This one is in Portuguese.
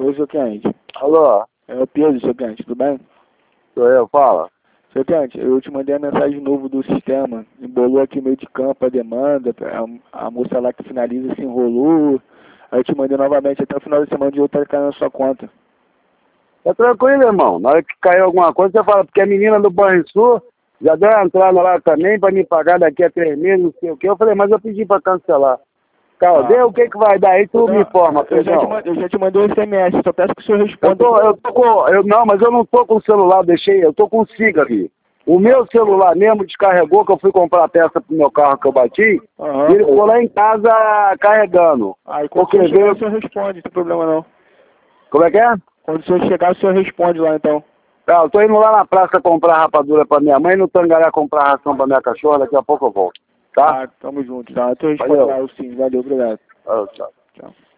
Oi, seu cliente. Alô? É o Pedro, seu cliente, tudo bem? Sou eu, fala. Seu cliente, eu te mandei a mensagem novo do sistema. Embolou aqui meio de campo a demanda. A moça lá que finaliza se enrolou. Aí eu te mandei novamente até o final da semana de outra caindo na sua conta. Tá tranquilo, irmão. Na hora que caiu alguma coisa, você fala, porque a menina do Banrisul já deu uma entrada lá também pra me pagar daqui a 3 meses, não sei o quê. Eu falei, mas eu pedi pra cancelar. Cara, vê o que vai dar aí, tu me informa, Pedrão. Eu já te mandei um SMS, só peço que o senhor responda. Não, mas eu não tô com o celular, eu tô com o SIGA ali. O meu celular mesmo descarregou, que eu fui comprar a peça pro meu carro que eu bati, e ele ficou lá em casa carregando. Aí quando o senhor chegar, o senhor responde, não tem problema não. Como é que é? Quando o senhor chegar, o senhor responde lá então. Tá, eu tô indo lá na praça comprar rapadura pra minha mãe e no Tangará comprar ração pra minha cachorra, daqui a pouco eu volto. Tá? Tamo junto, tá? Eu respondo lá, sim. Valeu, obrigado. Tchau. Tchau.